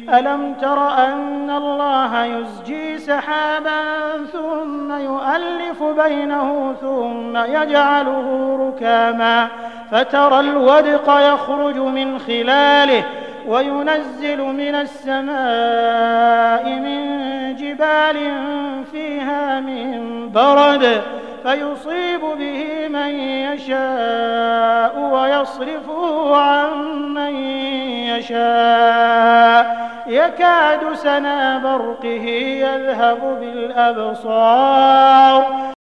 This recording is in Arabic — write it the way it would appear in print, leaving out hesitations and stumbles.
أَلَمْ تَرَ أَنَّ اللَّهَ يُزْجِي سَحَابًا ثُمَّ يُؤَلِّفُ بَيْنَهُ ثُمَّ يَجْعَلُهُ رُكَامًا فَتَرَى الْوَدْقَ يَخْرُجُ مِنْ خِلَالِهِ وَيُنَزِّلُ مِنَ السَّمَاءِ مِن جِبَالٍ فِيهَا مِن بَرَدٍ فَيُصِيبُ بِهِ مَن يَشَاءُ وَيَصْرِفُهُ عَن مَّن يَشَاءُ يَكَادُ سَنَا بَرْقِهِ يَذْهَبُ بِالْأَبْصَارِ